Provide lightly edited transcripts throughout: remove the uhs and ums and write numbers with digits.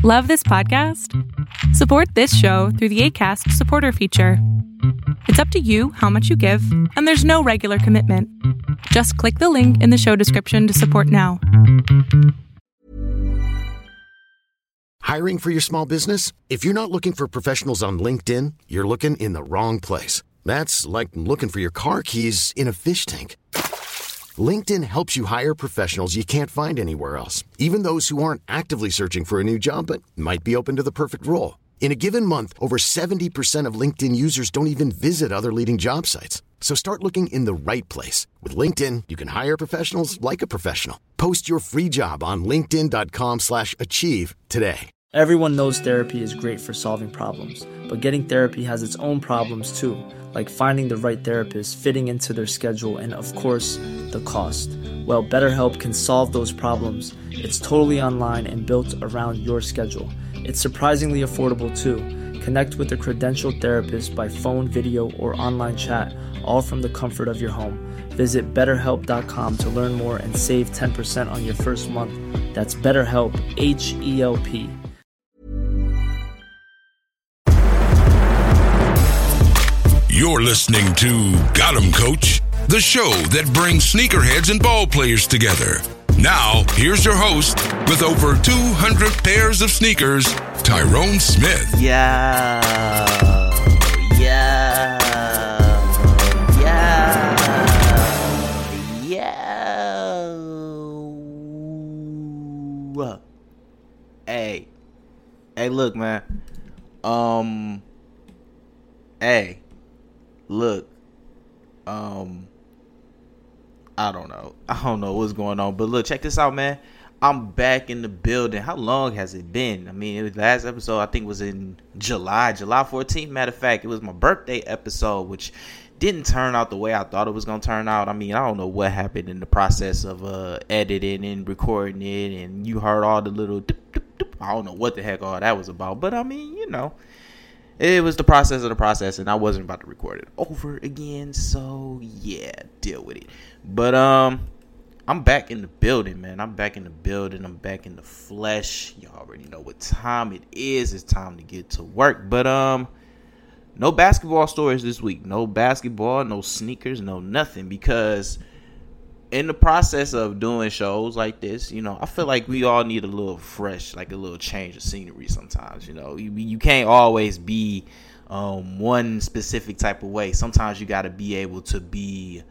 Love this podcast? Support this show through the Acast supporter feature. It's up to you how much you give, and there's no regular commitment. Just click the link in the show description to support now. Hiring for your small business? If you're not looking for professionals on LinkedIn, you're looking in the wrong place. That's like looking for your car keys in a fish tank. LinkedIn helps you hire professionals you can't find anywhere else, even those who aren't actively searching for a new job but might be open to the perfect role. In a given month, over 70% of LinkedIn users don't even visit other leading job sites. So start looking in the right place. With LinkedIn, you can hire professionals like a professional. Post your free job on linkedin.com/achieve today. Everyone knows therapy is great for solving problems, but getting therapy has its own problems too, like finding the right therapist, fitting into their schedule, and of course, the cost. Well, BetterHelp can solve those problems. It's totally online and built around your schedule. It's surprisingly affordable too. Connect with a credentialed therapist by phone, video, or online chat, all from the comfort of your home. Visit BetterHelp.com to learn more and save 10% on your first month. That's BetterHelp, H-E-L-P. You're listening to Got 'em Coach, the show that brings sneakerheads and ball players together. Now, here's your host with over 200 pairs of sneakers, Tyrone Smith. Yeah. Hey, look, man. I don't know what's going on, but look, check this out, man. I'm back in the building. How long has it been? I mean, the last episode I think was in July 14th. Matter of fact, it was my birthday episode, which didn't turn out the way I thought it was gonna turn out. I mean, I don't know what happened in the process of editing and recording it, and you heard all the little dip, dip, dip. I don't know what the heck all that was about, but I mean, you know, it was the process of the process, and I wasn't about to record it over again, so yeah, deal with it. But I'm back in the building, man. I'm back in the building. I'm back in the flesh. You already know what time it is. It's time to get to work. But no basketball stories this week. No basketball, no sneakers, no nothing. Because in the process of doing shows like this, you know, I feel like we all need a little fresh, like a little change of scenery sometimes. You know, you can't always be one specific type of way. Sometimes you got to be able to be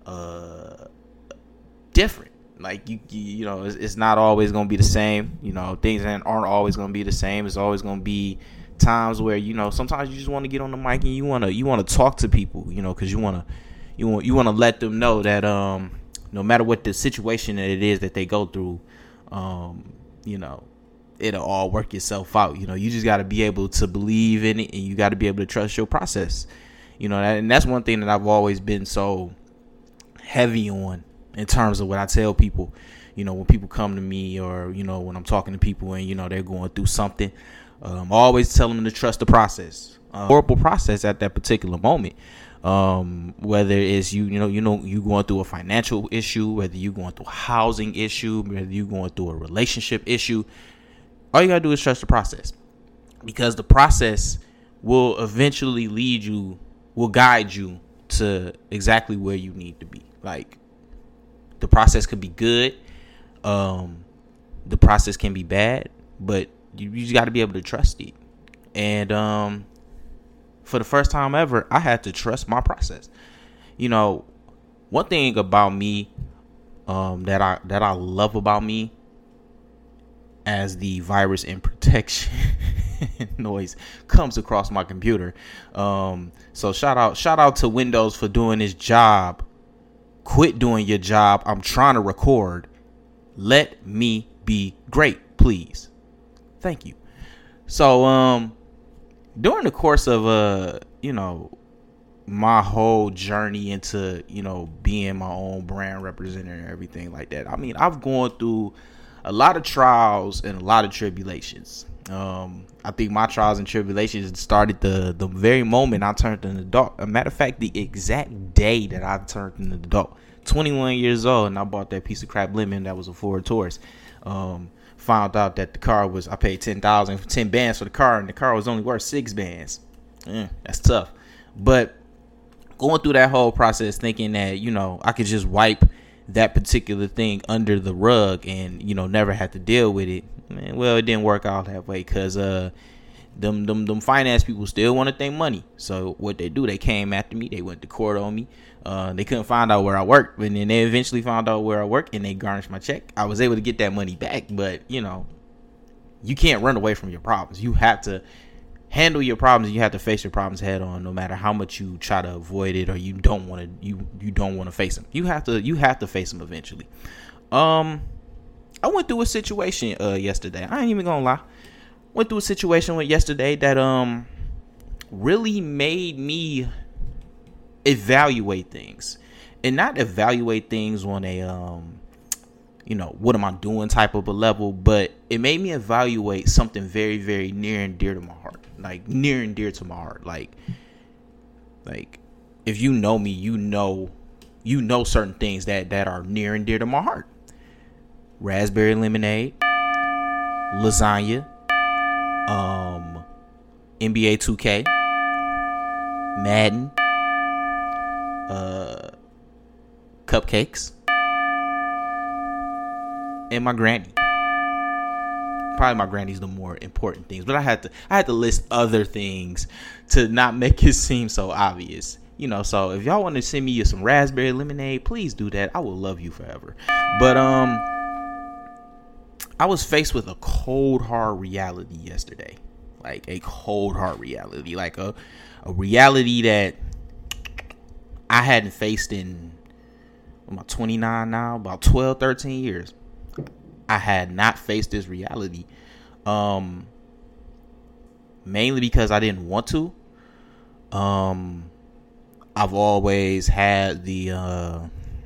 different. Like you know, it's not always gonna be the same. You know, things aren't always gonna be the same. It's always gonna be times where, you know, sometimes you just want to get on the mic and you want to talk to people, you know, because you want to let them know that no matter what the situation that it is that they go through, you know, it'll all work itself out. You know, you just got to be able to believe in it, and you got to be able to trust your process. You know, and that's one thing that I've always been so heavy on in terms of what I tell people. You know, when people come to me, or, you know, when I'm talking to people and, you know, they're going through something, I always tell them to trust the process. Horrible process at that particular moment. Whether it's you going through a financial issue, whether you going through a housing issue, whether you going through a relationship issue, all you gotta do is trust the process, because the process will eventually will guide you to exactly where you need to be. Like, the process could be good, the process can be bad, but you just got to be able to trust it. And for the first time ever, I had to trust my process. You know, one thing about me that I love about me, as the virus and protection noise comes across my computer. So shout out to Windows for doing its job. Quit doing your job. I'm trying to record. Let me be great, please. Thank you. So during the course of you know, my whole journey into, you know, being my own brand representative and everything like that, I mean, I've gone through a lot of trials and a lot of tribulations. I think my trials and tribulations started the very moment I turned an adult. As a matter of fact, the exact day that I turned an adult, 21 years old, and I bought that piece of crap lemon that was a Ford Taurus. found out that I paid $10,000 for 10 bands for the car, and the car was only worth 6 bands. That's tough. But going through that whole process, thinking that, you know, I could just wipe that particular thing under the rug and, you know, never have to deal with it. Man, well, it didn't work out that way, because them finance people still wanted their money. So what they do, they came after me. They went to court on me. They couldn't find out where I worked, and then they eventually found out where I work, and they garnished my check. I was able to get that money back, but, you know, you can't run away from your problems. You have to handle your problems. You have to face your problems head on, no matter how much you try to avoid it or you don't want to. You don't want to face them. You have to face them eventually. I went through a situation yesterday. I ain't even gonna lie. Went through a situation yesterday that really made me evaluate things, and not evaluate things on a you know, what am I doing type of a level, but it made me evaluate something very, very near and dear to my heart. Like, near and dear to my heart. Like if you know me, you know certain things that are near and dear to my heart. Raspberry lemonade, lasagna, NBA 2K, Madden, cupcakes, and my granny. Probably my granny's the more important things, but I had to list other things to not make it seem so obvious, you know. So if y'all want to send me some raspberry lemonade, please do that. I will love you forever. But I was faced with a cold hard reality yesterday, like a cold hard reality, like a reality that I hadn't faced in, I'm 29 now, about 12, 13 years. I had not faced this reality, mainly because I didn't want to. I've always had the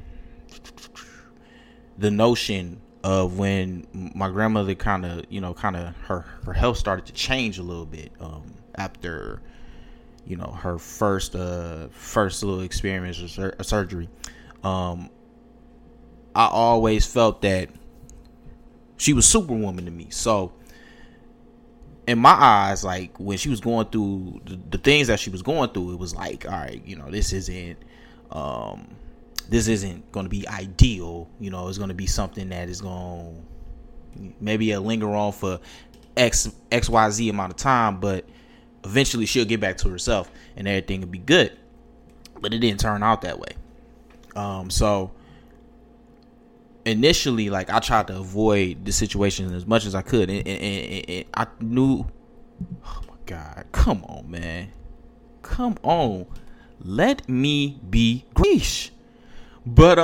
notion of when my grandmother kind of her health started to change a little bit after, you know, her first little experience with surgery. I always felt that she was Superwoman to me. So in my eyes, like, when she was going through the things that she was going through, it was like, all right, you know, this isn't going to be ideal. You know, it's going to be something that is going to maybe linger on for XYZ amount of time, but eventually she'll get back to herself and everything will be good. But it didn't turn out that way. So initially, like, I tried to avoid the situation as much as I could, and I knew, oh my God, come on, man, come on, let me be Greece. But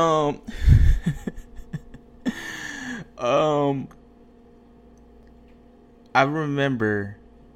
I remember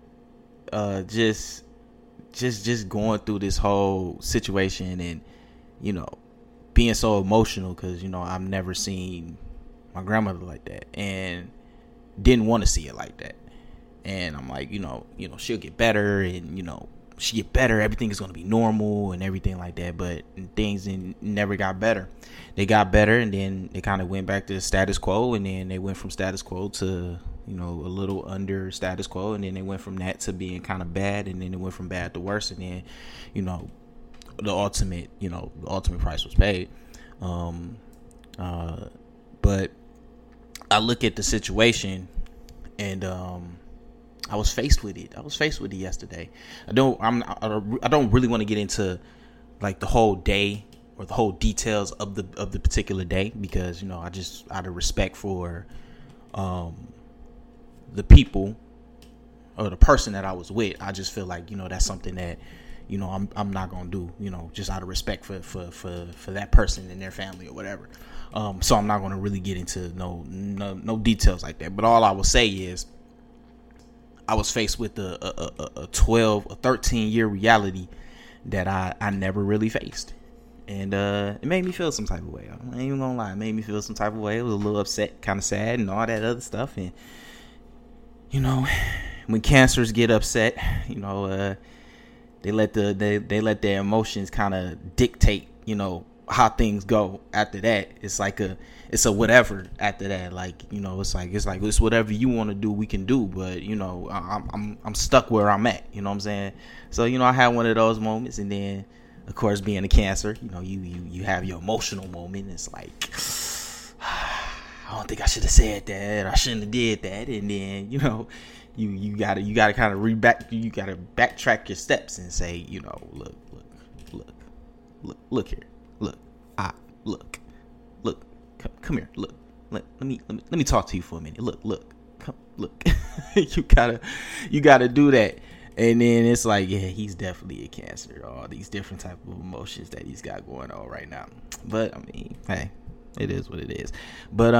just going through this whole situation, and, you know, being so emotional because, you know, I've never seen my grandmother like that and didn't want to see it like that. And I'm like, you know, she'll get better, and, you know, she get better, everything is going to be normal and everything like that. But things never got better. They got better, and then they kind of went back to status quo, and then they went from status quo to, you know, a little under status quo, and then they went from that to being kind of bad, and then it went from bad to worse, and then, you know, the ultimate price was paid. But I look at the situation, and I was faced with it. Yesterday. I don't really want to get into, like, the whole day or the whole details of the particular day, because, you know, I just, out of respect for the people or the person that I was with, I just feel like, you know, that's something that, you know, I'm not gonna do, you know, just out of respect for that person and their family or whatever. So I'm not gonna really get into no details like that. But all I will say is, I was faced with a 13-year reality that I never really faced, and it made me feel some type of way. I ain't even gonna lie, it made me feel some type of way. It was a little upset, kind of sad, and all that other stuff. And, you know, when cancers get upset, you know, they let their emotions kind of dictate, you know, how things go after that. It's a whatever after that. Like, you know, it's whatever you want to do, we can do. But, you know, I'm stuck where I'm at. You know what I'm saying? So, you know, I had one of those moments, and then, of course, being a Cancer, you know, you have your emotional moment. It's like, I don't think I should have said that. I shouldn't have did that. And then, you know, you gotta kind of you gotta backtrack your steps and say, you know, look here, look, come here, look, let me talk to you for a minute. Look, you gotta do that. And then it's like, yeah, he's definitely a Cancer. All these different type of emotions that he's got going on right now. But I mean, hey, it is what it is. But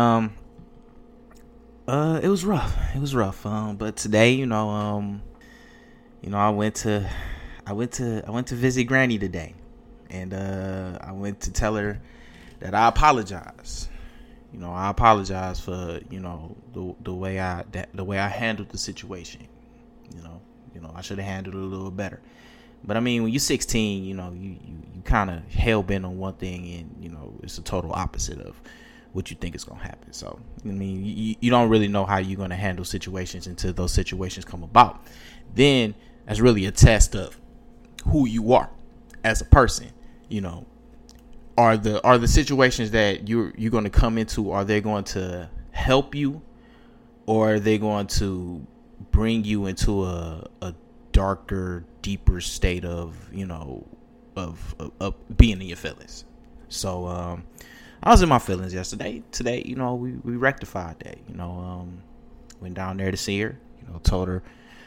it was rough. But today, you know, I went to visit Granny today, and I went to tell her that I apologize. You know, I apologize for, you know, the way I handled the situation. You know, I should have handled it a little better. But I mean, when you're 16, you know, you kind of hell bent on one thing, and, you know, it's the total opposite of what you think is going to happen. So, I mean, you don't really know how you're going to handle situations until those situations come about. Then that's really a test of who you are as a person. You know, are the situations that you're going to come into, are they going to help you, or are they going to bring you into a darker, deeper state of, you know, of being in your feelings? So I was in my feelings yesterday. Today, you know, we rectified that. You know, went down there to see her. You know, told her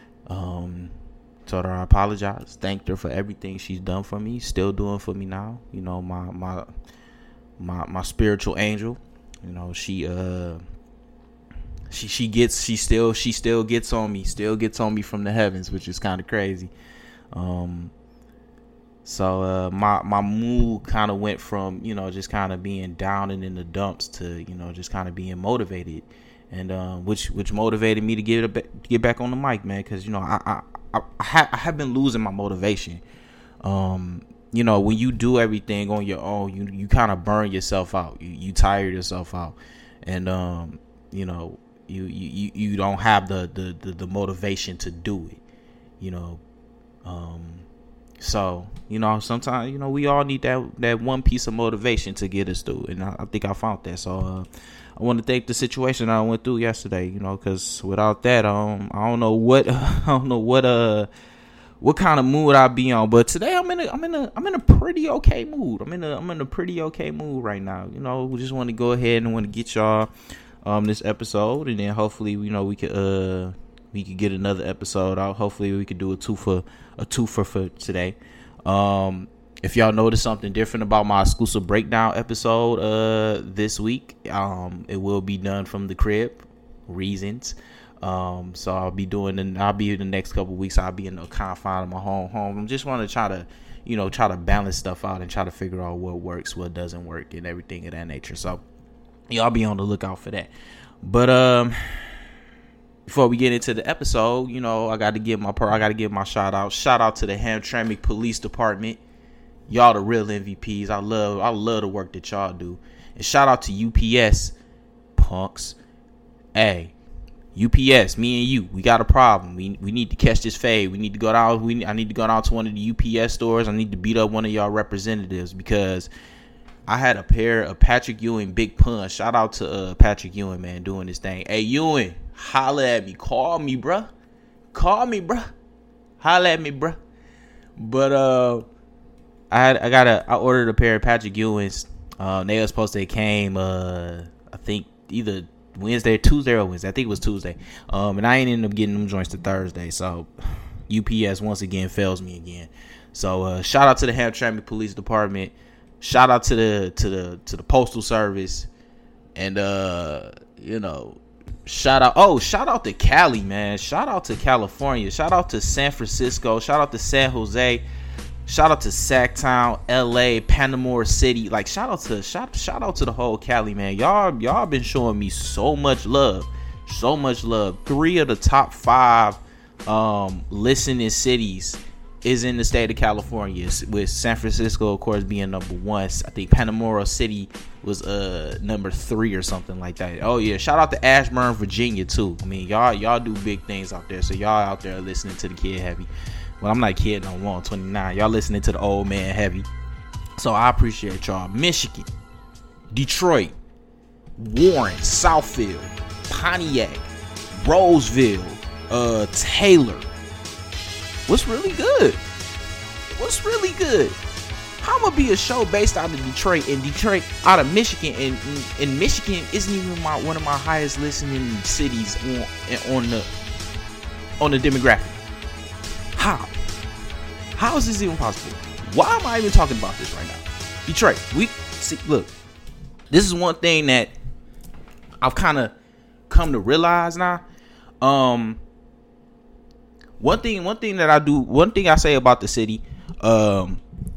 I apologized. Thanked her for everything she's done for me. Still doing for me now. You know, my spiritual angel. You know, she still gets on me. Still gets on me from the heavens, which is kind of crazy. So my mood kind of went from, you know, just kind of being down and in the dumps to, you know, just kind of being motivated, and which motivated me to get back on the mic, man, because, you know, I have been losing my motivation. You know, when you do everything on your own, you kind of burn yourself out. You tire yourself out, and you know, you don't have the motivation to do it. You know. So, you know, sometimes, you know, we all need that one piece of motivation to get us through. And I think I found that. So I want to thank the situation I went through yesterday, you know, because without that, I don't know what kind of mood I'll be on. But today I'm in a pretty okay mood. I'm in a pretty okay mood right now. You know, we just want to go ahead and want to get y'all this episode, and then hopefully, you know, we could get another episode out. Hopefully we could do a twofer for today. If y'all notice something different about my exclusive breakdown episode this week, it will be done from the crib. Reasons. So I'll be in the next couple of weeks. I'll be in the confine of my home. I'm just want to try to balance stuff out and try to figure out what works, what doesn't work, and everything of that nature. So y'all be on the lookout for that. But before we get into the episode, you know, I got to give my shout out. Shout out to the Hamtramck Police Department. Y'all the real MVPs. I love the work that y'all do. And shout out to UPS punks. Hey, UPS, me and you, we got a problem. We need to catch this fade. We need to go down. I need to go down to one of the UPS stores. I need to beat up one of y'all representatives, because I had a pair of Patrick Ewing Big Pun. Shout out to Patrick Ewing, man, doing this thing. Hey, Ewing, holla at me. Call me, bruh. Holla at me, bruh. But I ordered a pair of Patrick Ewings. They were supposed to came I think either Tuesday or Wednesday. I think it was Tuesday. And I ain't ended up getting them joints to Thursday. So UPS once again fails me again. So shout out to the Hamtramck Police Department. Shout out to the Postal Service, and you know, shout out to Cali, man. Shout out to California. Shout out to San Francisco. Shout out to San Jose. Shout out to Sacktown, LA, Panama City. Like shout out to the whole Cali, man. Y'all been showing me so much love. 3 of the top 5 listening cities is in the state of California, with San Francisco, of course, being number 1. I think Panamera City was number 3 or something like that. Oh yeah, shout out to Ashburn, Virginia too. I mean, y'all do big things out there. So y'all out there listening to the Kid Heavy. Well, I'm not a kid no more. I'm 29. Y'all listening to the old man Heavy. So I appreciate y'all. Michigan, Detroit, Warren, Southfield, Pontiac, Roseville, Taylor. What's really good? How I'ma be a show based out of Detroit, and Detroit out of Michigan, and Michigan isn't even one of my highest listening cities on the demographic? How is this even possible? Why am I even talking about this right now? Detroit, look, this is one thing that I've kind of come to realize now. One thing I say about the city, to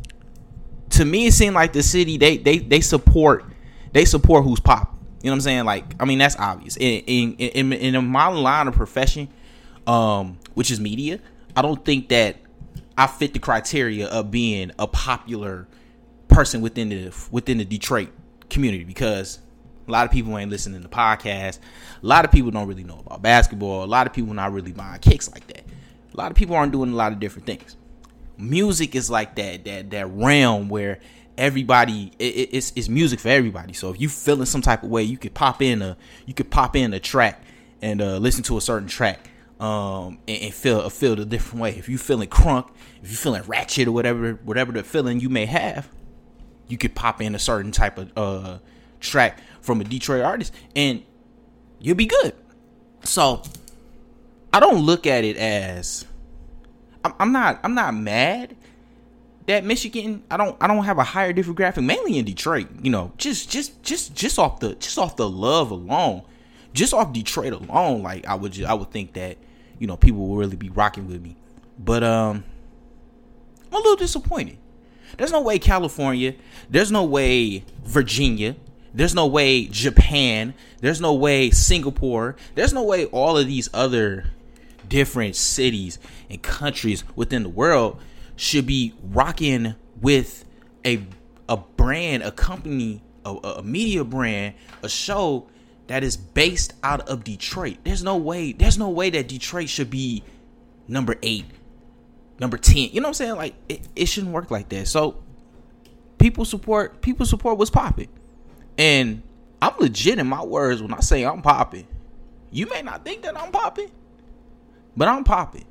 me it seemed like the city they support who's pop. You know what I'm saying? Like, I mean, that's obvious. In my line of profession, which is media, I don't think that I fit the criteria of being a popular person within the Detroit community, because a lot of people ain't listening to podcasts. A lot of people don't really know about basketball. A lot of people not really buying kicks like that. A lot of people aren't doing a lot of different things. Music is like that realm where everybody, it's music for everybody. So if you feeling some type of way, you could pop in a track and listen to a certain track and feel a different way. If you feeling crunk, if you feeling ratchet or whatever the feeling you may have, you could pop in a certain type of track from a Detroit artist and you'll be good. So I don't look at it as I'm not mad that Michigan, I don't have a higher demographic, mainly in Detroit, you know, just off the love alone, just off Detroit alone. Like I would think that, you know, people will really be rocking with me. But I'm a little disappointed. There's no way California, there's no way Virginia, there's no way Japan, there's no way Singapore, there's no way all of these other different cities and countries within the world should be rocking with a brand, a company, a media brand, a show that is based out of Detroit. There's no way that Detroit should be number 8, number 10. You know what I'm saying? Like it shouldn't work like that. So people support what's popping. And I'm legit in my words when I say I'm popping. You may not think that I'm popping, but I'm popping.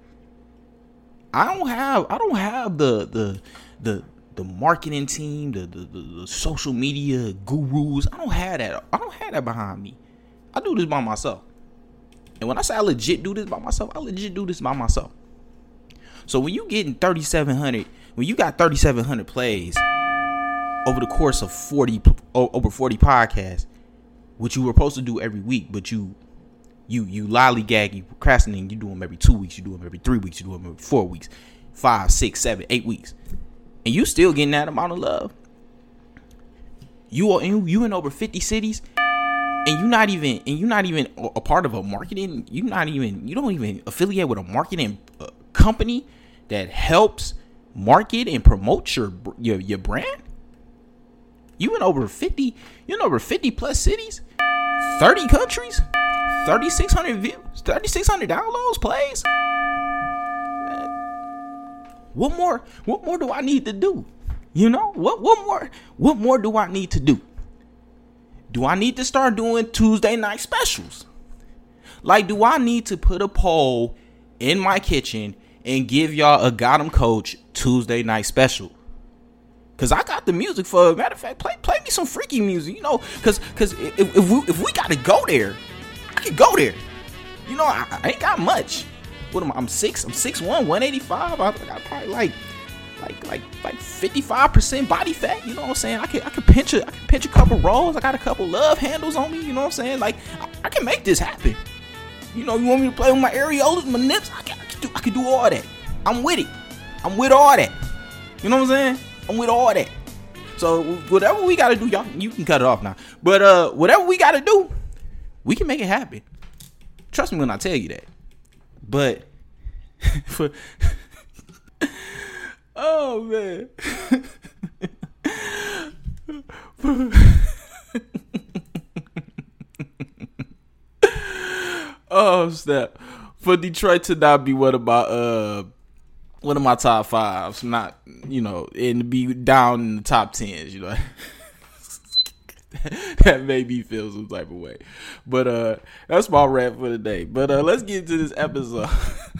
I don't have the marketing team, the social media gurus. I don't have that behind me. I do this by myself. And when I say I legit do this by myself, I legit do this by myself. So when you getting 3,700, when you got 3,700 plays over the course of 40 podcasts, which you were supposed to do every week, but you lollygag, you procrastinate, you do them every 2 weeks, you do them every 3 weeks, you do them every 4 weeks, 5, 6, 7, 8 weeks, and you still getting that amount of love. You in over 50 cities, and you're not even a part of a marketing. You don't even affiliate with a marketing company that helps market and promote your brand. You in over 50 plus cities, 30 countries, 3,600 views, 3,600 downloads, plays. Man, what more do I need to do? You know, what more do I need to do? Do I need to start doing Tuesday night specials? Like, do I need to put a poll in my kitchen and give y'all a Got 'em Coach Tuesday night special? Cause I got the music for. Matter of fact, play me some freaky music, you know. Cause if we gotta go there, I can go there. You know, I ain't got much. What am I? I'm 6'1", 185. I got probably like 55% body fat. You know what I'm saying? I can pinch a couple rolls. I got a couple love handles on me. You know what I'm saying? Like I can make this happen. You know, you want me to play with my areolas, my nips? I can do all that. I'm with it. I'm with all that. You know what I'm saying? I'm with all that. So whatever we gotta do, y'all, you can cut it off now. But whatever we gotta do, we can make it happen. Trust me when I tell you that. But Oh man. Oh snap! For Detroit to not be one of my top fives, not and to be down in the top 10s, that made me feel some type of way. But that's my rant for today. But let's get into this episode.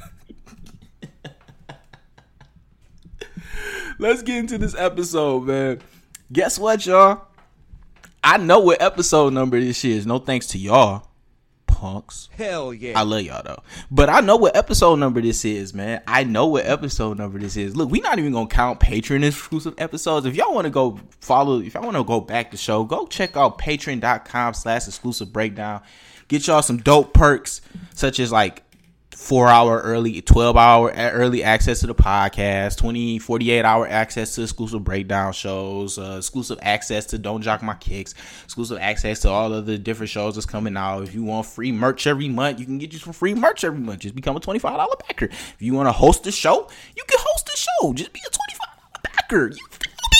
Let's get into this episode, man. Guess what, y'all? I know what episode number this is. No thanks to y'all. Punks. Hell yeah. I love y'all though. But I know what episode number this is, man. I know what episode number this is. Look, we not even gonna count Patreon exclusive episodes. If y'all want to go back the show, go check out patreon.com/exclusive breakdown. Get y'all some dope perks such as like 4-hour early, 12-hour early access to the podcast, 48-hour access to exclusive breakdown shows, exclusive access to Don't Jock My Kicks, exclusive access to all of the different shows that's coming out. If you want free merch every month, you can get you some free merch every month. Just become a $25 backer. If you want to host the show, you can host the show. Just be a $25 backer. You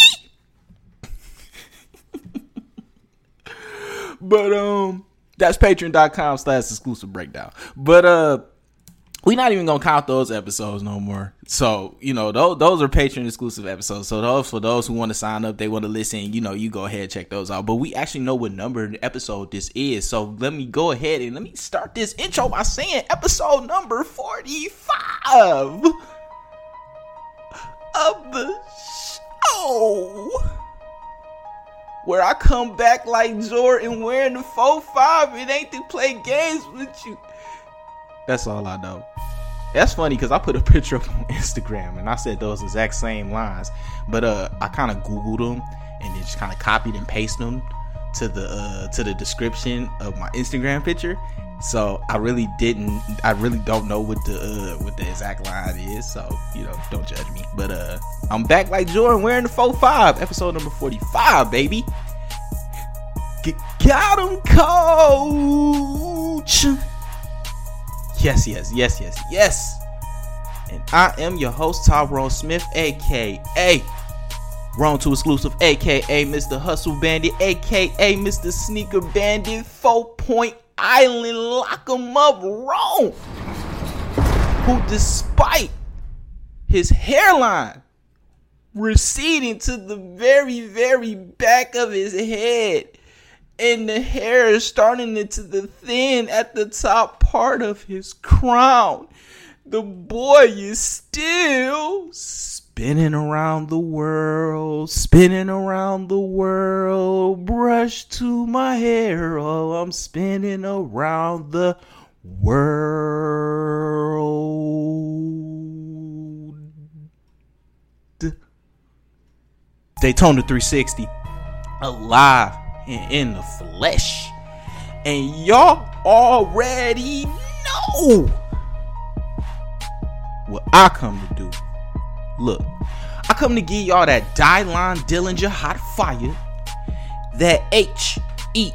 feel me? But that's patreon.com/exclusive breakdown. But we not even gonna count those episodes no more. So those are Patreon exclusive episodes. So for those who want to sign up, they want to listen. You go ahead and check those out. But we actually know what number episode this is. So let me go ahead and let me start this intro by saying episode number 45 of the show, where I come back like Jordan wearing the 4-5. It ain't to play games with you. That's all I know. That's funny because I put a picture up on Instagram and I said those exact same lines, but I kind of Googled them and then just kind of copied and pasted them to the description of my Instagram picture. So I really don't know what the exact line is. So don't judge me. But I'm back like Jordan wearing the 4-5. Episode number 45, baby. Got him, coach. Yes. And I am your host, Tyrone Smith, a.k.a. Wrong to Exclusive, a.k.a. Mr. Hustle Bandit, a.k.a. Mr. Sneaker Bandit, 4 Point Island, lock 'em up, wrong. Who, despite his hairline receding to the very, very back of his head, and the hair is starting into the thin at the top part of his crown, the boy is still spinning around the world, brush to my hair, oh, I'm spinning around the world. Daytona 360, alive and in the flesh, and y'all already know what I come to do. Look, I come to give y'all that Dylon Dillinger hot fire, that HEAT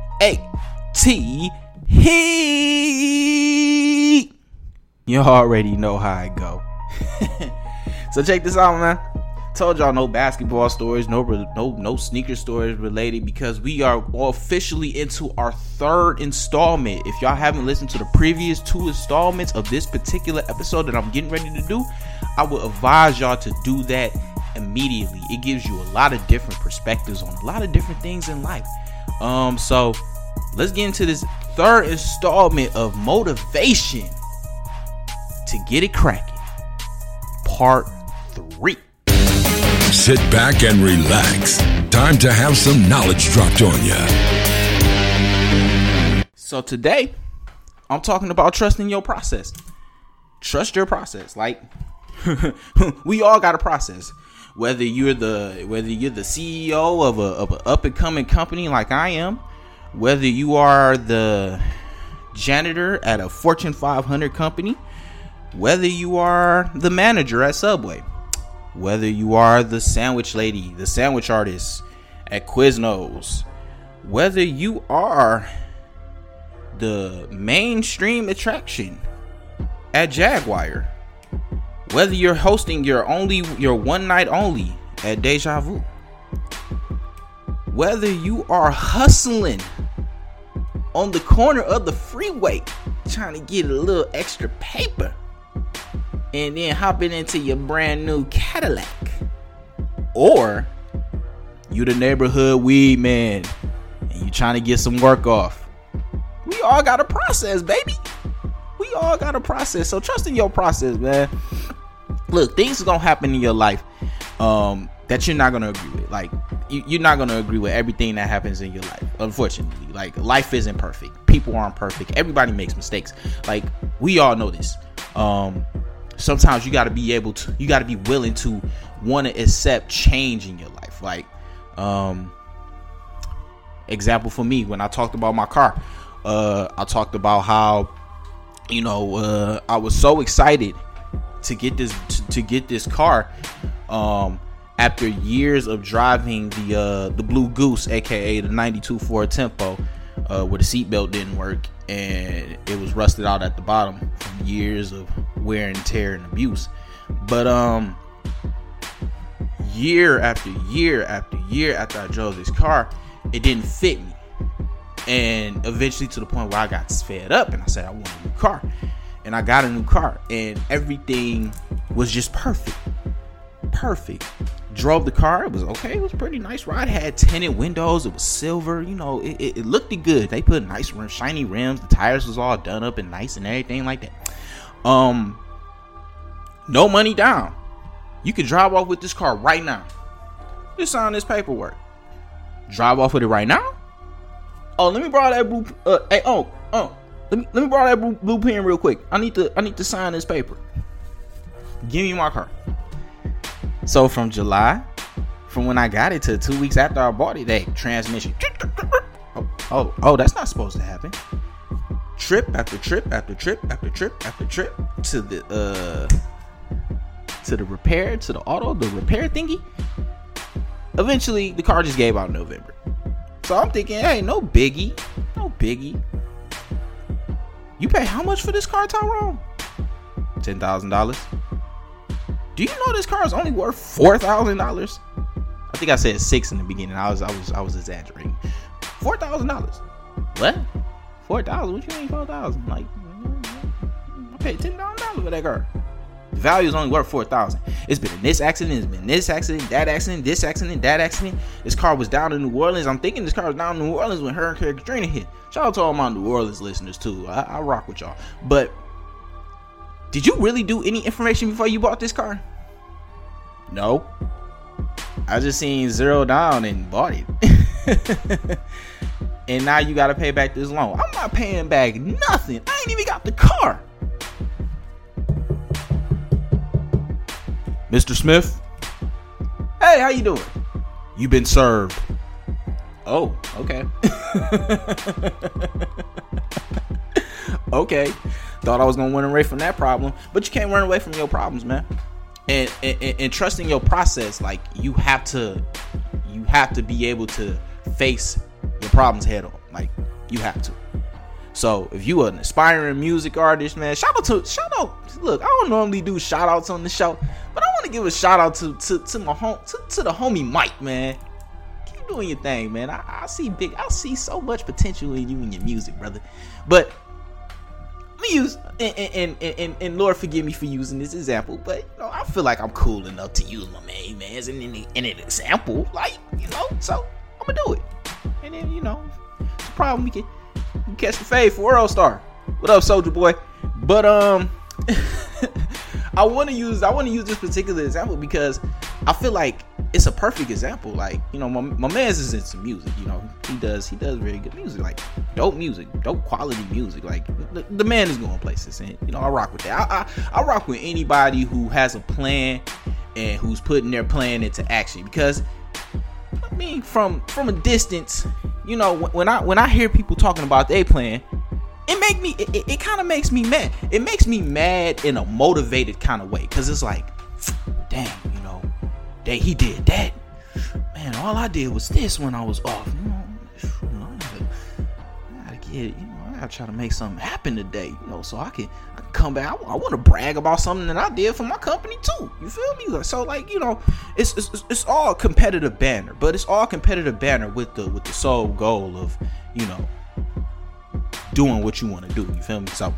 heat. You already know how it go. So check this out, man. Told y'all no basketball stories, no sneaker stories related, because we are officially into our third installment. If y'all haven't listened to the previous 2 installments of this particular episode that I'm getting ready to do, I would advise y'all to do that immediately. It gives you a lot of different perspectives on a lot of different things in life. So let's get into this third installment of motivation to get it cracking, part 3. Sit back and relax. Time to have some knowledge dropped on you. So today, I'm talking about trusting your process. Trust your process. Like, we all got a process. Whether you're the CEO of a up and coming company like I am, whether you are the janitor at a Fortune 500 company, whether you are the manager at Subway, whether you are the sandwich lady, the sandwich artist at Quiznos, whether you are the mainstream attraction at Jaguar, whether you're hosting your one night only at Deja Vu, whether you are hustling on the corner of the freeway trying to get a little extra paper and then hopping into your brand new Cadillac, or you the neighborhood weed man and you trying to get some work off, we all got a process, baby. We all got a process. So trust in your process, man. Look, things are gonna happen in your life that you're not gonna agree with. Like, you're not gonna agree with everything that happens in your life, unfortunately. Like, life isn't perfect, people aren't perfect, everybody makes mistakes. Like, we all know this. Sometimes you got to be willing to want to accept change in your life. Like, example for me, when I talked about my car, I talked about how, I was so excited to get this car, after years of driving the Blue Goose, aka the 92 Ford Tempo, where the seatbelt didn't work and it was rusted out at the bottom from years of wear and tear and abuse. But year after year after year after I drove this car, it didn't fit me, and eventually to the point where I got fed up and I said I want a new car, and I got a new car, and everything was just perfect. Drove the car, it was okay, it was a pretty nice ride. It had tinted windows, it was silver, it looked good. They put nice shiny rims, the tires was all done up and nice and everything like that. No money down. You could drive off with this car right now. Just sign this paperwork. Drive off with it right now. Oh, let me borrow that blue let me borrow that blue pen real quick. I need to sign this paper. Give me my car. So from July, from when I got it to 2 weeks after I bought it, transmission. Oh, that's not supposed to happen. Trip after trip after trip after trip after trip to the repair, to the repair thingy. Eventually, the car just gave out in November. So I'm thinking, hey, no biggie. You pay how much for this car, Tyrone? $10,000. Do you know this car is only worth $4,000? I think I said $6,000 in the beginning. I was exaggerating. $4,000. What? $4,000? What you mean $4,000? Like, I paid $10,000 for that car. The value is only worth $4,000. It's been in this accident, it's been this accident, that accident, this accident, that accident. This car was down in New Orleans. I'm thinking this car was down in New Orleans when Hurricane Katrina hit. Shout out to all my New Orleans listeners too. I rock with y'all. But did you really do any information before you bought this car? No. I just seen zero down and bought it. And now you got to pay back this loan. I'm not paying back nothing. I ain't even got the car. Mr. Smith? Hey, how you doing? You been served. Oh, okay. Okay. Thought I was gonna run away from that problem, but you can't run away from your problems, man. And trusting your process, like you have to be able to face your problems head on. Like you have to. So if you are an aspiring music artist, man, shout out. Look, I don't normally do shout outs on the show, but I want to give a shout out to the homie Mike, man. Keep doing your thing, man. I see so much potential in you and your music, brother. But let me use and Lord forgive me for using this example, but I feel like I'm cool enough to use my man as an example, like so I'm gonna do it. And then it's a problem we can catch the fade for World Star. What up, Soldier Boy? But I want to use this particular example because I feel like it's a perfect example. Like my man's is into music. He does very good music, like dope quality music. Like the man is going places, and I rock with that. I rock with anybody who has a plan and who's putting their plan into action. Because I mean, from a distance, when I hear people talking about their plan, it kind of makes me mad. It makes me mad in a motivated kind of way, because it's like, dang, he did that. Man, all I did was this when I was off. I gotta get it. I I gotta try to make something happen today, you know, so I can come back. I want to brag about something that I did for my company too. You feel me? So like, you know, it's all competitive banner, but it's all competitive banner with the sole goal of, you know, doing what you want to do. You feel me? So,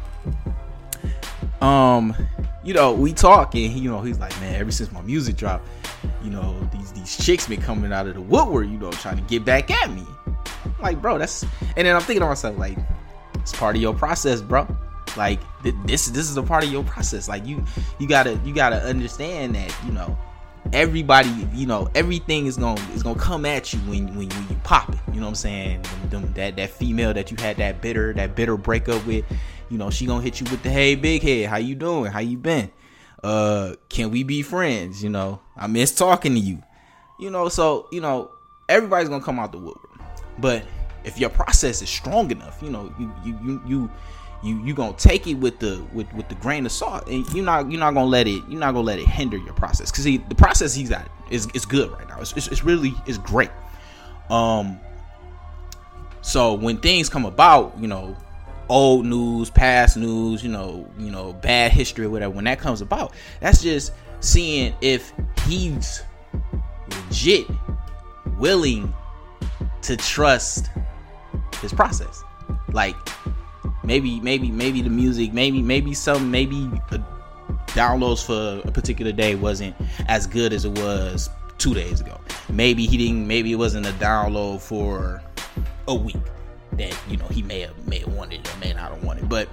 you know, we talk, and you know, he's like, man, ever since my music dropped, you know, these chicks been coming out of the woodwork, you know, trying to get back at me. I'm like, bro, and then I'm thinking to myself, like, it's part of your process, bro. Like, this is a part of your process. Like, you gotta understand that, you know, everybody, you know, everything is gonna come at you when you pop it. You know what I'm saying? That female that you had that bitter breakup with, you know, she gonna hit you with the, hey, big head, how you doing? How you been? Can we be friends? You know, I miss talking to you. You know, so, you know, everybody's gonna come out the woodwork. But if your process is strong enough, you know, you gonna take it with the grain of salt, and you're not gonna let it hinder your process. Cause the process he's at is good right now. It's really great. So when things come about, you know, old news, past news, you know, bad history or whatever, when that comes about, that's just seeing if he's legit willing to trust his process. Like, maybe the music, maybe downloads for a particular day wasn't as good as it was 2 days ago. Maybe it wasn't a download for a week that, you know, he may have wanted it or may not have wanted. But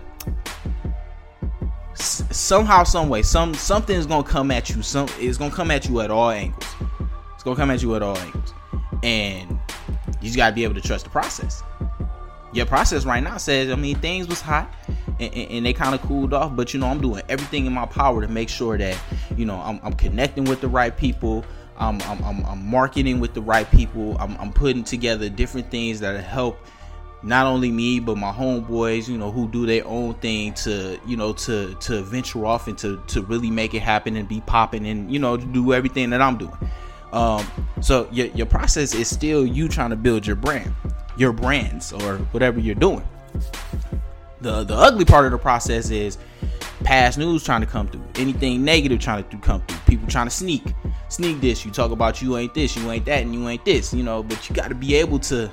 somehow, some way, something's gonna come at you. It's gonna come at you at all angles. It's gonna come at you at all angles, and you just gotta be able to trust the process. Your process right now says, I mean, things was hot and they kind of cooled off, but, you know, I'm doing everything in my power to make sure that, you know, I'm connecting with the right people. I'm marketing with the right people. I'm putting together different things that help not only me, but my homeboys, you know, who do their own thing to, you know, to venture off and to really make it happen and be popping and, you know, to do everything that I'm doing. So your process is still you trying to build your brand, your brands, or whatever you're doing. The ugly part of the process is past news trying to come through, anything negative trying to come through, people trying to sneak this. You talk about you ain't this, you ain't that, and you ain't this, you know, but you got to be able to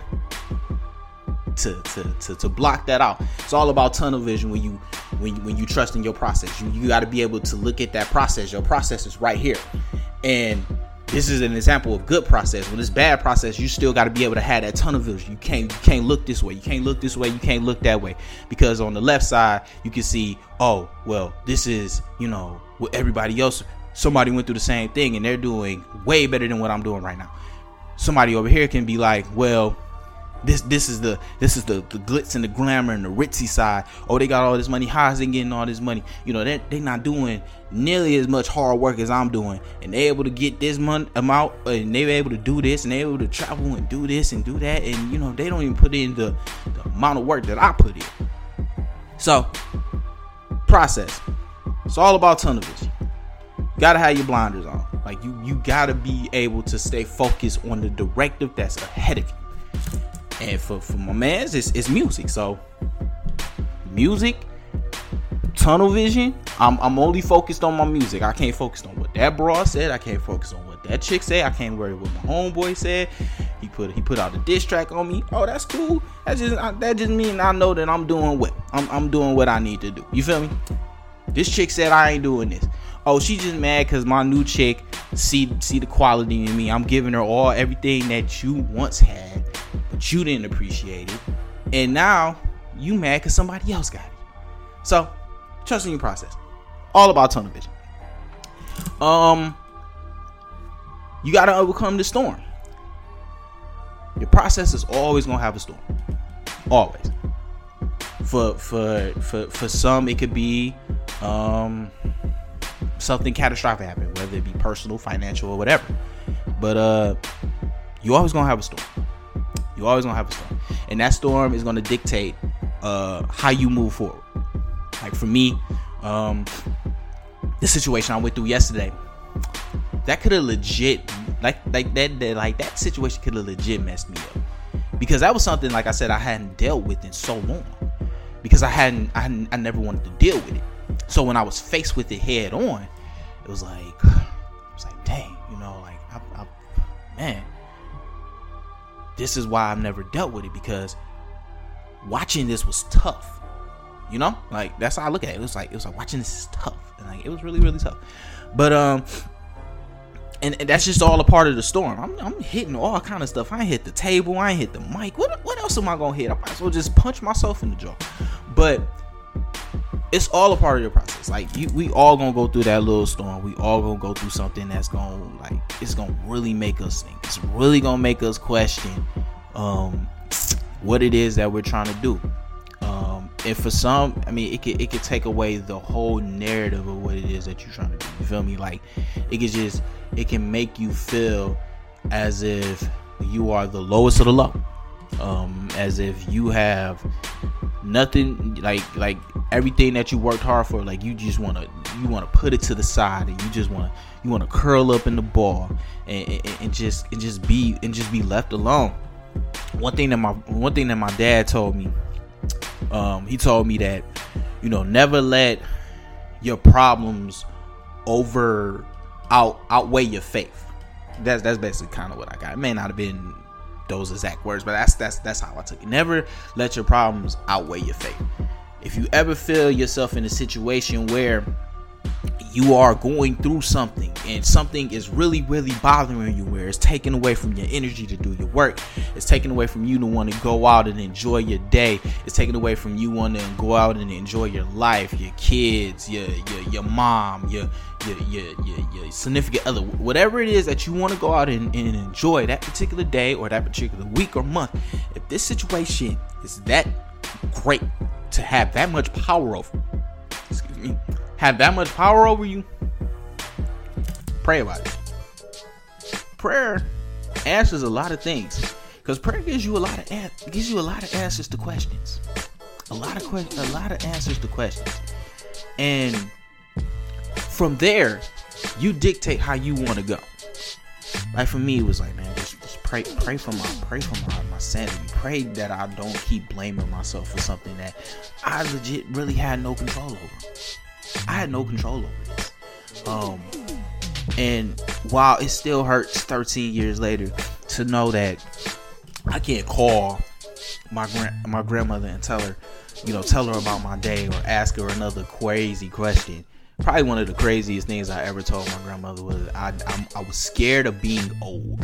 block that out. It's all about tunnel vision when you trust in your process. You got to be able to look at that process. Your process is right here, and this is an example of good process. When it's bad process, you still got to be able to have that tunnel vision. You can't look this way. You can't look this way. You can't look that way. Because on the left side, you can see, oh, well, this is, you know, what everybody else, somebody went through the same thing and they're doing way better than what I'm doing right now. Somebody over here can be like, well, this is the glitz and the glamour and the ritzy side. Oh, they got all this money. How is they getting all this money? You know, they not doing nearly as much hard work as I'm doing, and they able to get this amount, and they able to do this, and they able to travel and do this and do that, and, you know, they don't even put in the amount of work that I put in. So, process. It's all about tunnel vision. You gotta have your blinders on. Like, you gotta be able to stay focused on the directive that's ahead of you. And for my mans, it's music. So music, tunnel vision. I'm only focused on my music. I can't focus on what that broad said. I can't focus on what that chick said. I can't worry what my homeboy said. He put out a diss track on me. Oh, that's cool. That just means I know that I'm doing what I need to do. You feel me? This chick said I ain't doing this. Oh, she just mad because my new chick see the quality in me. I'm giving her everything that you once had, but you didn't appreciate it. And now you mad because somebody else got it. So, trust in your process. All about tunnel vision. You got to overcome the storm. Your process is always going to have a storm. Always. For some, it could be something catastrophic happen, whether it be personal, financial, or whatever. But you always gonna have a storm. You always gonna have a storm, and that storm is gonna dictate how you move forward. Like for me, the situation I went through yesterday, that could have legit that situation could have legit messed me up, because that was something, like I said, I hadn't dealt with in so long. because I never wanted to deal with it. So when I was faced with it head on, it was like, dang, you know, like, man, this is why I've never dealt with it, because watching this was tough. You know, like, that's how I look at it. It was like watching this is tough, and like, it was really, really tough. But and that's just all a part of the storm. I'm hitting all kind of stuff. I ain't hit the table. I ain't hit the mic. What else am I gonna hit? I might as well just punch myself in the jaw. But it's all a part of your process. Like, we all gonna go through that little storm. We all gonna go through something that's gonna, like, it's gonna really make us think. It's really gonna make us question what it is that we're trying to do. And for some, I mean, it could take away the whole narrative of what it is that you're trying to do. You feel me? Like, it can make you feel as if you are the lowest of the low. As if you have nothing, like everything that you worked hard for, like, you want to put it to the side, and you want to curl up in the ball and just be left alone. One thing that my dad told me, he told me that, you know, never let your problems outweigh your faith. That's basically kind of what I got. It may not have been those exact words, but that's how I took it. Never let your problems outweigh your faith. If you ever feel yourself in a situation where you are going through something and something is really, really bothering you, where it's taking away from your energy to do your work, it's taking away from you to want to go out and enjoy your day, it's taking away from you wanting to go out and enjoy your life, your kids, your mom, your significant other, whatever it is that you want to go out and enjoy that particular day or that particular week or month. If this situation is that great to have that much power over, have that much power over you, pray about it. Prayer answers a lot of things, because prayer gives you a lot of answers to questions, a lot of answers to questions, and from there you dictate how you want to go. Like, for me, it was like, man, just pray for my sanity. Pray that I don't keep blaming myself for something that I legit really had no control over. I had no control over this. And while it still hurts 13 years later to know that I can't call my grandmother and tell her about my day, or ask her another crazy question. Probably one of the craziest things I ever told my grandmother was I was scared of being old.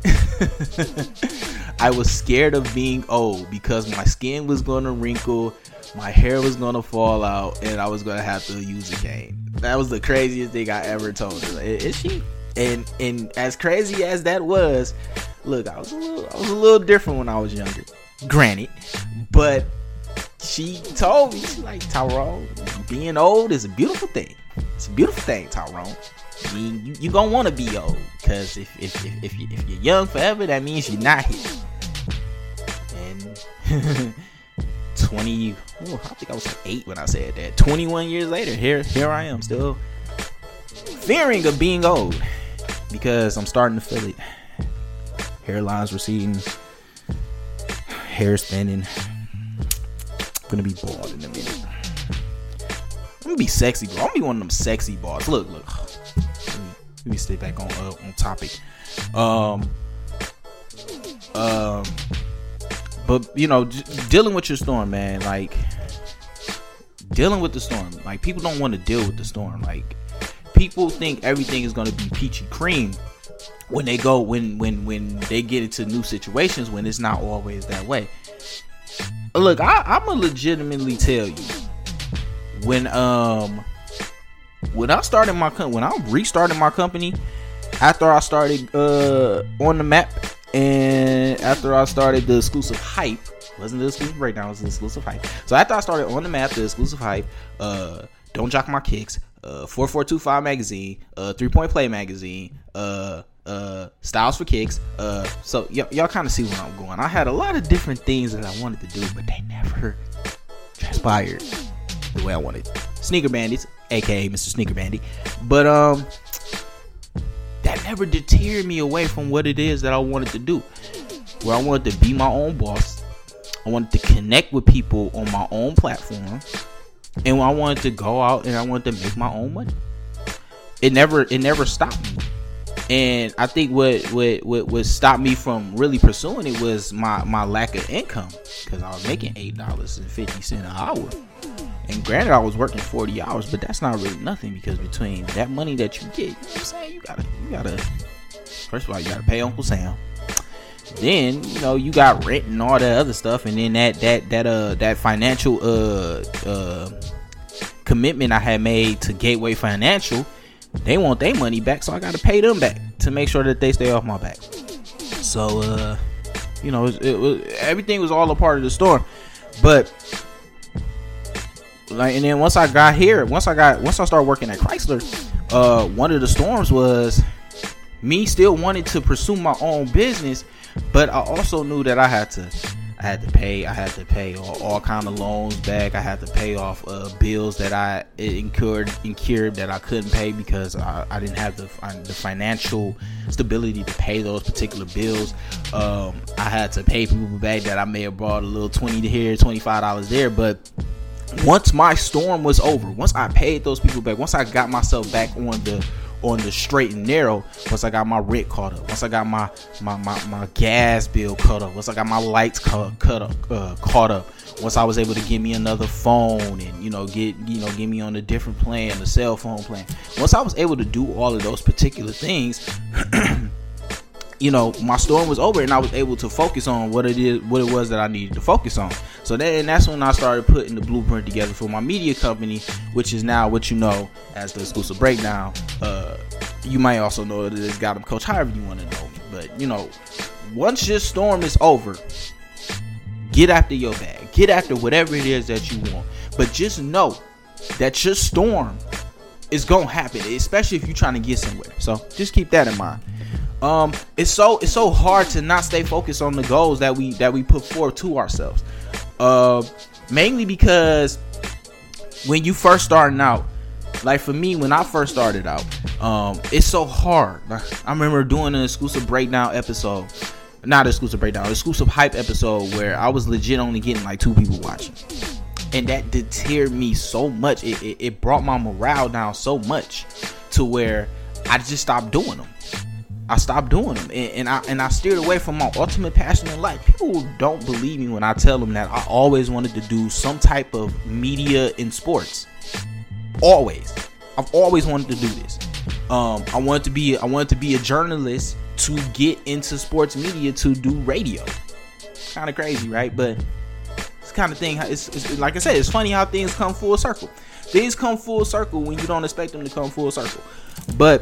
I was scared of being old because my skin was going to wrinkle, my hair was going to fall out, and I was going to have to use a cane. That was the craziest thing I ever told her. Is she? And as crazy as that was, look, I was a little different when I was younger, granted, but she told me, she's like, Tyrone, being old is a beautiful thing. It's a beautiful thing, Tyrone. I mean, you gonna want to be old, because if you're young forever, that means you're not here. And 20, I think I was like 8 when I said that. 21 years later, here I am, still fearing of being old, because I'm starting to feel it. Hairlines receding, hair thinning. I'm gonna be bald in a minute. I'm gonna be sexy, bro. I'm gonna be one of them sexy balls. Look. Let me stay back on topic. But you know, dealing with your storm, man. Like, dealing with the storm. Like, people don't want to deal with the storm. Like, people think everything is gonna be peachy cream when they get into new situations, when it's not always that way. Look, I'ma legitimately tell you, when I restarted my company after I started on the map, and after I started the exclusive hype, wasn't the exclusive breakdown, it was the exclusive hype. So after I started on the map, the exclusive hype, Don't Jock My Kicks, 4425 magazine, 3 Point Play magazine, Styles for Kicks, so y'all kind of see where I'm going. I had a lot of different things that I wanted to do, but they never transpired the way I wanted. Sneaker Bandits, aka Mr. Sneaker Bandit, but that never deterred me away from what it is that I wanted to do. Where I wanted to be my own boss, I wanted to connect with people on my own platform, and I wanted to go out and I wanted to make my own money. It never stopped me. And I think what stopped me from really pursuing it was my lack of income, because I was making $8.50 an hour. And granted, I was working 40 hours, but that's not really nothing, because between that money that you get, you know what I'm saying, you gotta first of all, you gotta pay Uncle Sam. Then, you know, you got rent and all that other stuff, and then that financial commitment I had made to Gateway Financial, they want their money back, so I got to pay them back to make sure that they stay off my back. So, you know, everything was all a part of the storm. But like, and then once I got here, once I started working at Chrysler, one of the storms was me still wanting to pursue my own business, but I also knew that I had to pay all kind of loans back. I had to pay off bills that I incurred that I couldn't pay because I didn't have the financial stability to pay those particular bills. I had to pay people back that I may have brought a little $20 here, $25 there. But once my storm was over, once I paid those people back, once I got myself back on the straight and narrow, once I got my rent caught up, once I got my gas bill caught up, once I got my lights caught up, once I was able to get me another phone and get me on a different plan, a cell phone plan, once I was able to do all of those particular things, my storm was over, and I was able to focus on what it was that I needed to focus on. So that's when I started putting the blueprint together for my media company, which is now what you know as the Exclusive Breakdown. You might also know it as Got 'em Coach, however you want to know me. But once your storm is over, get after your bag, get after whatever it is that you want. But just know that your storm is gonna happen, especially if you're trying to get somewhere. So just keep that in mind. It's so hard to not stay focused on the goals that we put forth to ourselves. Mainly because when you first starting out, like for me, when I first started out, it's so hard. I remember doing an exclusive breakdown episode, not exclusive breakdown, exclusive hype episode where I was legit only getting like 2 people watching, and that deterred me so much. It brought my morale down so much to where I just stopped doing them. I stopped doing them, and I steered away from my ultimate passion in life. People don't believe me when I tell them that I always wanted to do some type of media in sports. I've always wanted to do this. I wanted to be a journalist to get into sports media, to do radio. Kind of crazy, right? But it's kind of thing. It's like I said, it's funny how things come full circle. Things come full circle when you don't expect them to come full circle. But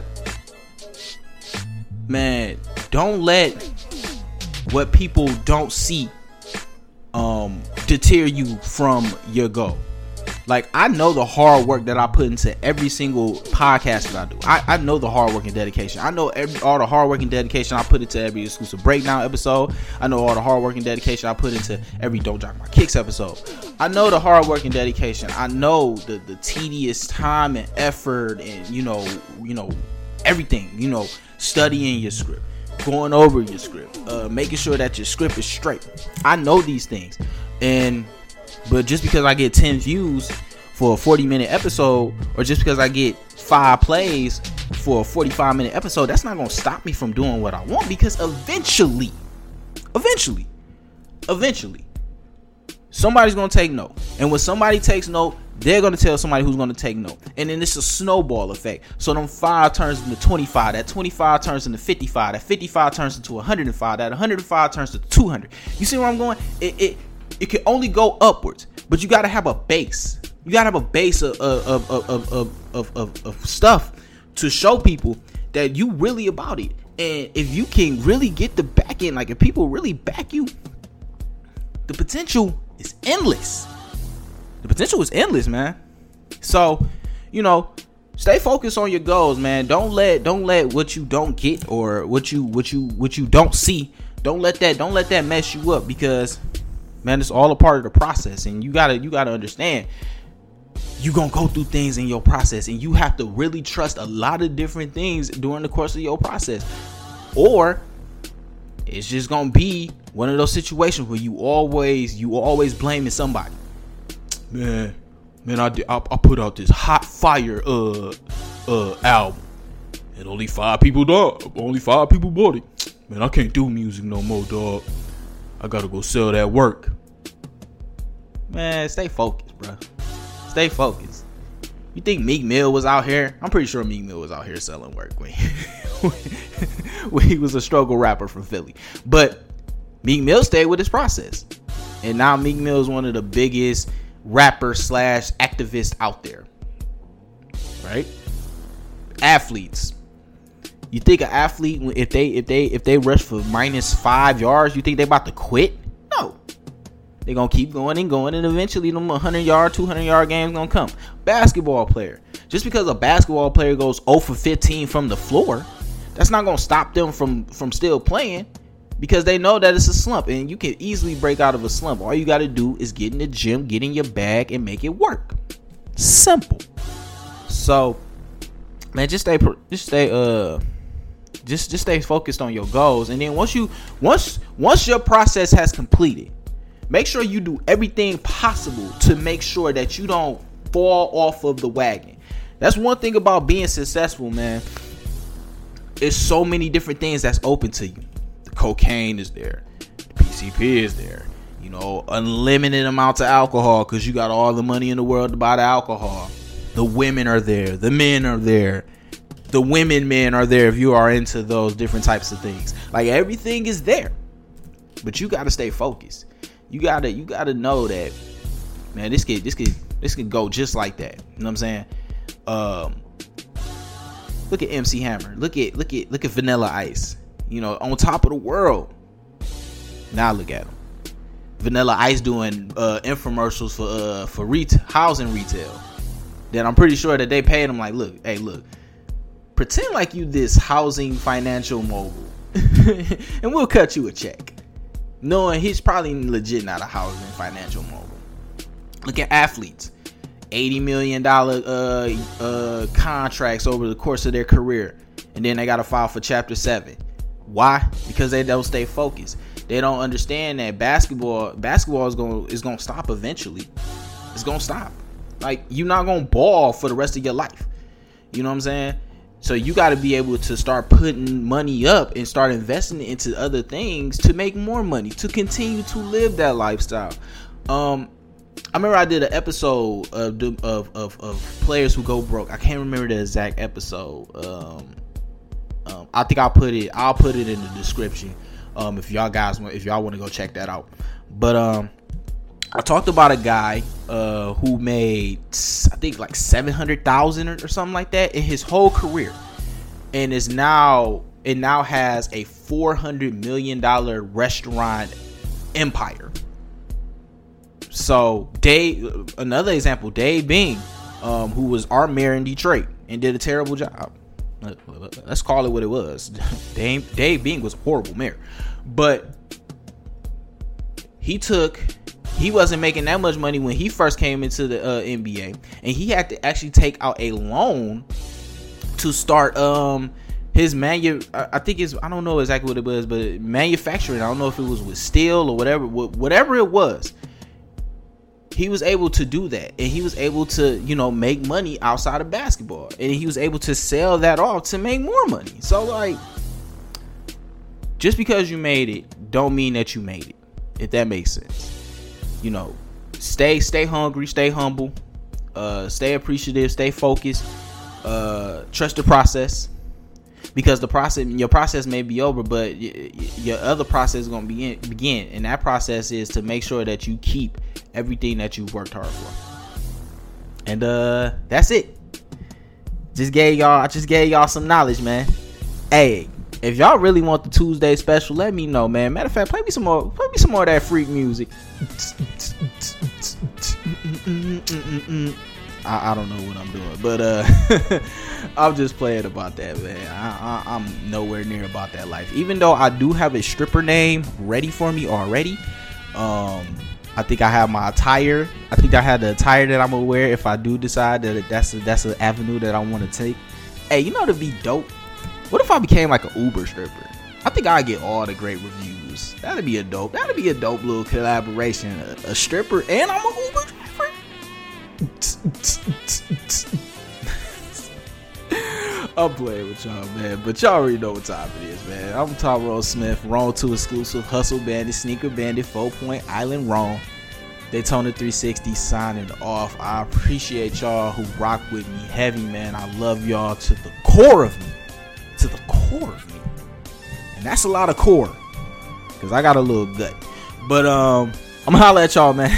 man, don't let what people don't see deter you from your goal. Like, I know the hard work that I put into every single podcast that I do. I know the hard work and dedication. I know all the hard work and dedication I put into every exclusive breakdown episode. I know all the hard work and dedication I put into every Don't Drop My Kicks episode. I know the hard work and dedication. I know the tedious time and effort and everything. Studying your script, going over your script, making sure that your script is straight. I know these things, but just because I get 10 views for a 40-minute episode, or just because I get 5 plays for a 45-minute episode, that's not going to stop me from doing what I want, because eventually, somebody's going to take note. And when somebody takes note, they're going to tell somebody who's going to take note. And then it's a snowball effect. So them 5 turns into 25. That 25 turns into 55. That 55 turns into 105. That 105 turns to 200. You see where I'm going? It can only go upwards. But you got to have a base. You got to have a base of stuff to show people that you really about it. And if you can really get the back end, like if people really back you, the potential is endless. The potential is endless, man. So, stay focused on your goals, man. Don't let what you don't get or what you don't see, don't let that mess you up, because man, it's all a part of the process, and you gotta understand, you're gonna go through things in your process, and you have to really trust a lot of different things during the course of your process. Or it's just gonna be one of those situations where you always blaming somebody. Man, I put out this hot fire album, and only 5 people died. Only 5 people bought it. Man, I can't do music no more, dog. I gotta go sell that work. Man, stay focused, bro. Stay focused. You think Meek Mill was out here? I'm pretty sure Meek Mill was out here selling work when he was a struggle rapper from Philly. But Meek Mill stayed with his process. And now Meek Mill is one of the biggest rappers / activists out there. Right? Athletes. You think an athlete, if they rush for -5 yards, you think they about to quit? No. They're going to keep going, and eventually them 100-yard, 200-yard games going to come. Basketball player. Just because a basketball player goes 0 for 15 from the floor, that's not going to stop them from still playing, because they know that it's a slump, and you can easily break out of a slump. All you got to do is get in the gym, get in your bag, and make it work. Simple. So, man, just stay focused on your goals, and then once your process has completed, make sure you do everything possible to make sure that you don't fall off of the wagon. That's one thing about being successful, man. It's so many different things that's open to you. The cocaine is there. The PCP is there. You know, unlimited amounts of alcohol because you got all the money in the world to buy the alcohol. The women are there. The men are there. The men are there if you are into those different types of things. Like, everything is there. But you got to stay focused. You gotta know that, man, this could go just like that. You know what I'm saying? Look at MC Hammer. Look at Vanilla Ice. You know, on top of the world. Now look at him. Vanilla Ice doing infomercials for housing retail. Then I'm pretty sure that they paid him like, look, pretend like you this housing financial mogul, and we'll cut you a check. Knowing he's probably legit not a housing financial mogul. Look at athletes. $80 million contracts over the course of their career. And then they got to file for Chapter 7. Why? Because they don't stay focused. They don't understand that basketball is going to stop eventually. It's going to stop. Like, you're not going to ball for the rest of your life. You know what I'm saying? So you got to be able to start putting money up and start investing into other things to make more money, to continue to live that lifestyle. I remember I did an episode of players who go broke. I can't remember the exact episode. I think I'll put it in the description. If y'all want to go check that out. But I talked about a guy who made, I think, like $700,000 or something like that in his whole career, and it now has a $400 million restaurant empire. So another example, Dave Bing, who was our mayor in Detroit and did a terrible job. Let's call it what it was. Dave Bing was a horrible mayor, but he wasn't making that much money when he first came into the NBA, and he had to actually take out a loan to start his I don't know exactly what it was, but manufacturing. I don't know if it was with steel or whatever it was. He was able to do that, and he was able to, make money outside of basketball, and he was able to sell that off to make more money. So, like, just because you made it don't mean that you made it, if that makes sense. Stay hungry, stay humble, stay appreciative, stay focused, trust the process, because your process may be over, but your other process is going to begin, and that process is to make sure that you keep everything that you've worked hard for. And that's it. I just gave y'all some knowledge, man. Hey, if y'all really want the Tuesday special, let me know, man. Matter of fact, play me some more of that freak music. I don't know what I'm doing, but I'm just playing about that, man. I'm nowhere near about that life. Even though I do have a stripper name ready for me already. I think I have my attire. I think I have the attire that I'm gonna wear if I do decide that that's an avenue that I want to take. Hey, that'd be dope. What if I became like an Uber stripper? I think I get all the great reviews. That'd be a dope little collaboration. A stripper and I'm a Uber driver. I'm playing with y'all, man, but y'all already know what time it is, man. I'm Tyrone Smith, Wrong 2 exclusive, Hustle Bandit, Sneaker Bandit, 4 Point Island Wrong, Daytona 360 signing off. I appreciate y'all who rock with me heavy, man. I love y'all to the core of me. To the core of me. And that's a lot of core, because I got a little gut. But I'm gonna holler at y'all, man.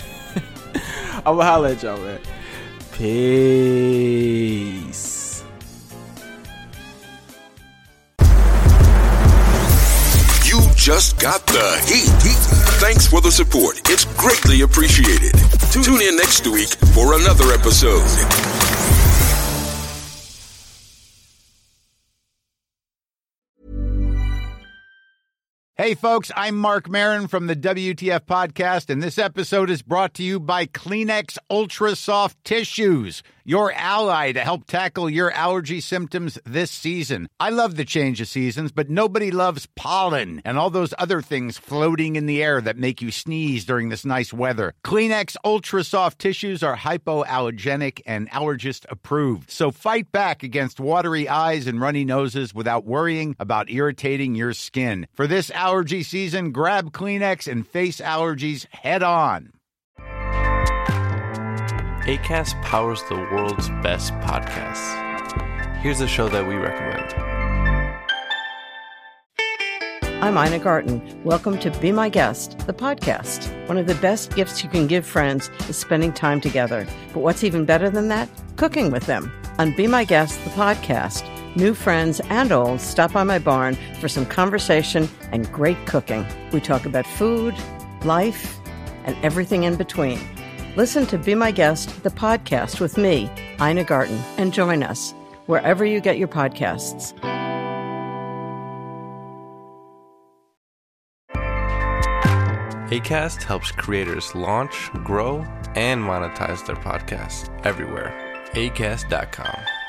Peace. You just got the heat. Thanks for the support. It's greatly appreciated. Tune in next week for another episode. Hey, folks, I'm Mark Maron from the WTF Podcast, and this episode is brought to you by Kleenex Ultra Soft Tissues, your ally to help tackle your allergy symptoms this season. I love the change of seasons, but nobody loves pollen and all those other things floating in the air that make you sneeze during this nice weather. Kleenex Ultra Soft Tissues are hypoallergenic and allergist approved, so fight back against watery eyes and runny noses without worrying about irritating your skin. For this allergy season, grab Kleenex and face allergies head on. Acast powers the world's best podcasts. Here's a show that we recommend. I'm Ina Garten. Welcome to Be My Guest, the podcast. One of the best gifts you can give friends is spending time together. But what's even better than that? Cooking with them. On Be My Guest, the podcast, new friends and old stop by my barn for some conversation and great cooking. We talk about food, life, and everything in between. Listen to Be My Guest, the podcast with me, Ina Garten, and join us wherever you get your podcasts. Acast helps creators launch, grow, and monetize their podcasts everywhere. Acast.com.